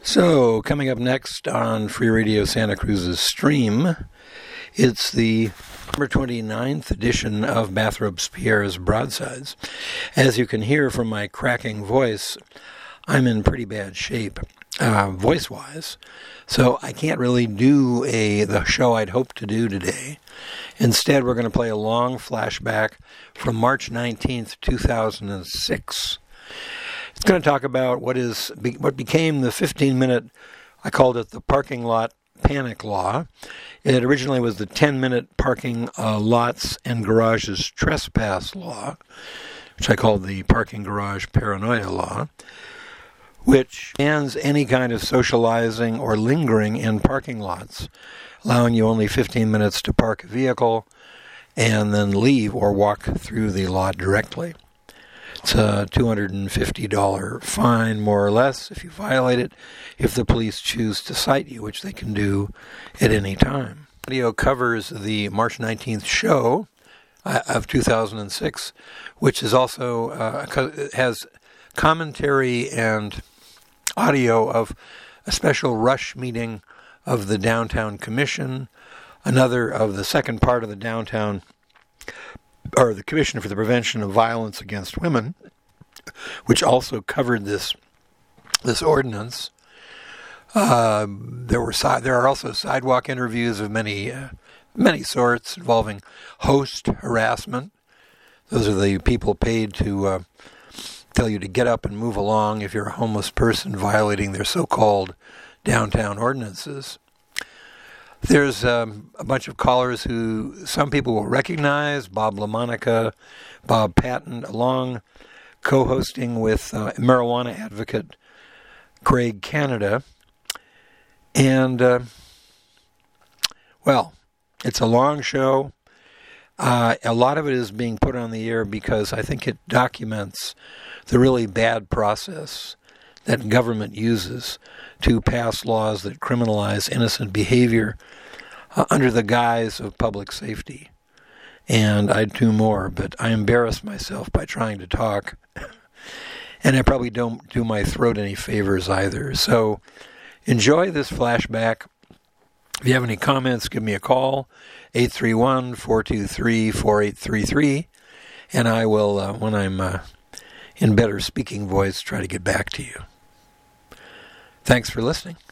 So, coming up next on Free Radio Santa Cruz's stream, it's the November 29th edition of Bath Robespierre's Broadsides. As you can hear from my cracking voice, I'm in pretty bad shape, voice-wise, so I can't really do the show I'd hoped to do today. Instead, we're going to play a long flashback from March 19th, 2006. It's going to talk about what became the 15-minute, I called it the parking lot panic law. It originally was the 10-minute parking lots and garages trespass law, which I called the parking garage paranoia law, which bans any kind of socializing or lingering in parking lots, allowing you only 15 minutes to park a vehicle and then leave or walk through the lot directly. It's a $250 fine, more or less, if you violate it, if the police choose to cite you, which they can do at any time. The video covers the March 19th show of 2006, which is also has commentary and audio of a special rush meeting of the Downtown Commission, another of the second part of the Downtown, or the Commission for the Prevention of Violence Against Women, which also covered this ordinance. There are also sidewalk interviews of many sorts involving host harassment. Those are the people paid to tell you to get up and move along if you're a homeless person violating their so-called downtown ordinances. There's a bunch of callers who some people will recognize: Bob LaMonica, Bob Patton, along co-hosting with marijuana advocate Craig Canada. And, well, it's a long show. A lot of it is being put on the air because I think it documents the really bad process that government uses to pass laws that criminalize innocent behavior under the guise of public safety. And I'd do more, but I embarrass myself by trying to talk. And I probably don't do my throat any favors either. So enjoy this flashback. If you have any comments, give me a call, 831-423-4833. And I will, when I'm in better speaking voice, try to get back to you. Thanks for listening.